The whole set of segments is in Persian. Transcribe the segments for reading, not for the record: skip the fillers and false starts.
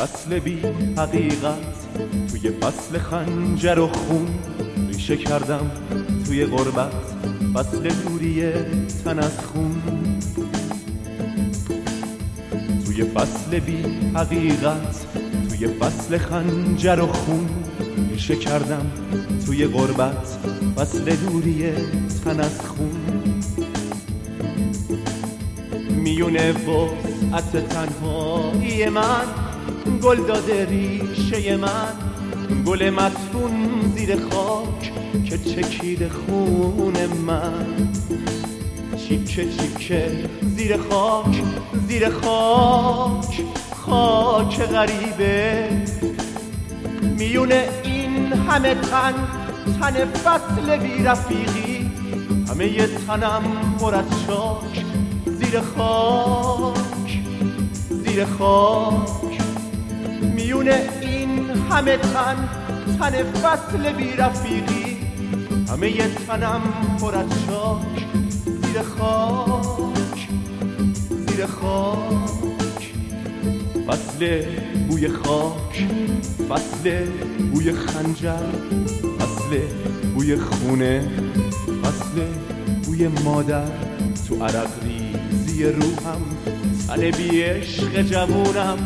فصل بی حقیقت، توی فصل خنجر و خون ریشه کردم توی غربت، فصل دوری تن از خون. توی فصل بی حقیقت، توی فصل خنجر و خون ریشه کردم توی غربت، فصل دوری تن از خون. میونه وسعت تنهایی من گل داده ریشه من، گل مدفون زیر خاک که چکید خون من. چیکه چیکه زیر خاک، زیر خاک، خاک غریبه. میونه این همه تن، تن فصل بی رفیقی، همه ی تنم پر از شاک، زیر خاک، زیر خاک. میونه این همه تن، تن فصل بی رفیقی، همه ی تنم پر از شاک، زیر خاک، زیر خاک. فصل بوی خاک، فصل بوی خنجر، فصل بوی خونه، فصل بوی مادر تو عرق ریزی روحم، تن بی عشق جوونم.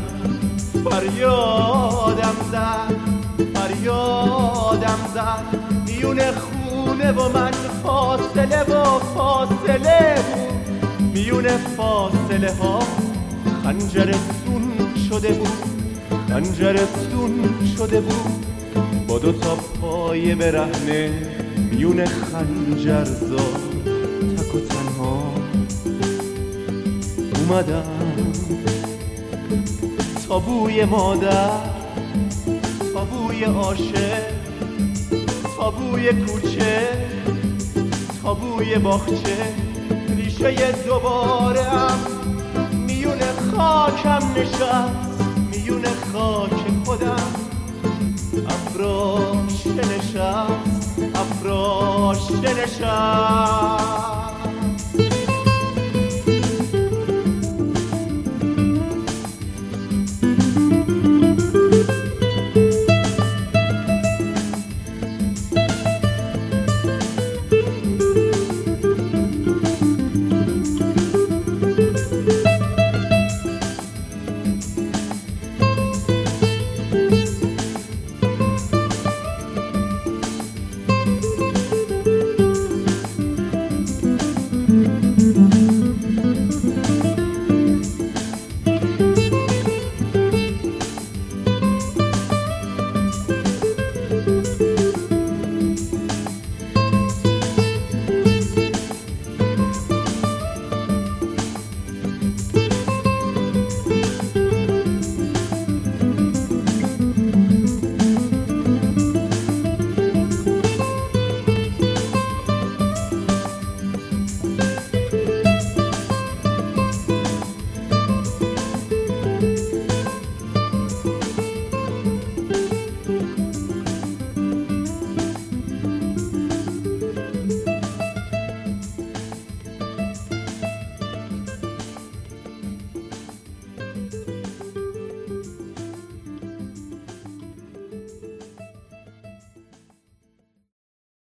فریادم زد، فریادم زد، میونه خونه و من فاصله و فاصله بود. میونه فاصله ها خنجر سون شده بود، خنجر سون شده بود. با دوتا پای برهنه میونه خنجر زاد، تک و تنها اومدم. تابوی مادر، تابوی عاشق، تابوی کوچه، تابوی باغچه، ریشه دوباره ام میونه خاکم نشست، میونه خاک خودم افراشته نشست، افراشته نشست.